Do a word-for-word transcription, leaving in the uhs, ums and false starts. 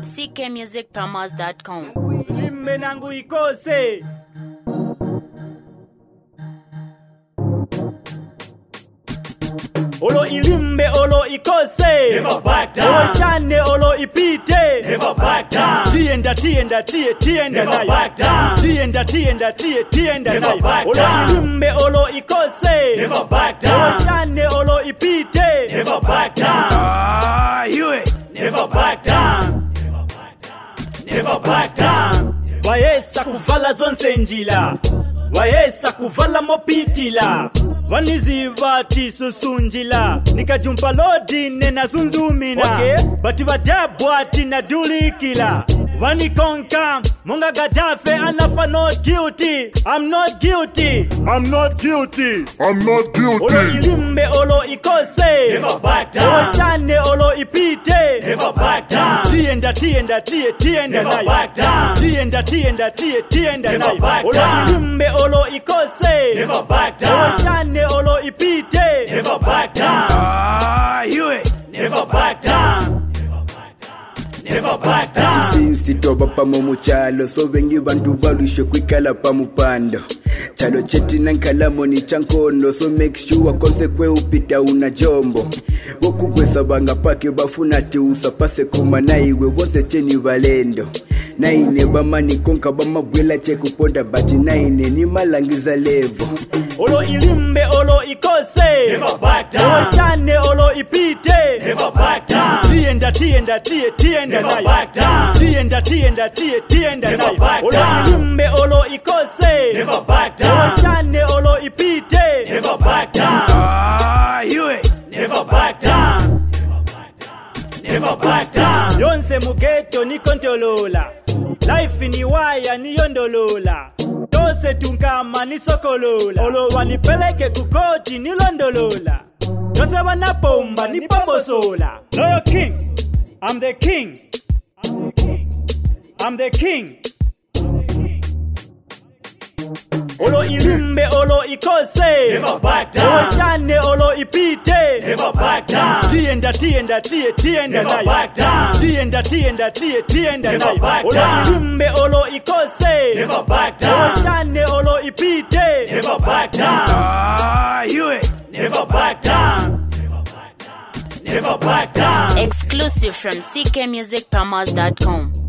c k music promos dot com. Limbe nangu ikose. Olo ilimbe olo ikose. Never back down. Olo chane olo ipite. Never back down. Tienda tienda tie tienda Never nayo. back down. Tienda tienda tie tienda Never nayo. back Olo down. ilimbe olo ikose. Never back Olo down. chane olo ipite. Never back down. Ah, you it. Never back down. Never back down. Wayesa kuvala zonse njila. Wayesa kuvala mopitila. Wanizivati susunjila. Nikajumpa lodi nena zunzumina. Okay. Bati wadabwati na dulikila. Wani konka Munga Gaddafi anafa not guilty. I'm not guilty. I'm not guilty. I'm not guilty. Olo ilimbe olo ikose. Never back Olo down. chane olo ipite. Never back down. Tienda tienda tie tienda Never nayo. back down. Tienda tienda tie tienda Never nayo. back Olo down. ilimbe olo ikose. Never back Olo down. chane olo ipite. Never back down. Ah, you it. Never back down. Never back down. Since toba pamo muchalo so vengi bantu balushe kwikala pamupando chalo cheti nankalamo ni chankono so make sure konsekwe upita una jombo wokugwesa banga pake bafuna ti usapase kuma naiwe wose cheni valendo naine bamani konka bamabwela chekuponda bati naine ni malangiza levo Olo ilimbe olo ikose. Never back Olo down. chane olo ipite. Never back down. Tienda tienda tie tienda Never nayo. back down. Tienda tienda tie tienda Never nayo. back Olo down. ilimbe olo ikose. Never back Olo down. chane olo ipite. Never back down. Ah, you it. Never back down. Never back down. Yonse mugeto ni kontolola. Life ni waya ni yondolola. Tose tunkama ni sokolola. Olo wanipeleke kukoti ni londolola. Tose wanapomba ni pombosola. Loyal king, I'm the king. I'm the king. Olo ilimbe olo ikose. Never back Olo down. chane olo ipite. Never back down. Tienda tienda tie tienda Never nayo. back down. Tienda tienda tie tienda Never nayo. back Olo down. ilimbe olo ikose. Never back Olo down. chane olo ipite. Never back down. Ah, you it. Never back down. Never back down. Exclusive from c k music promos dot com.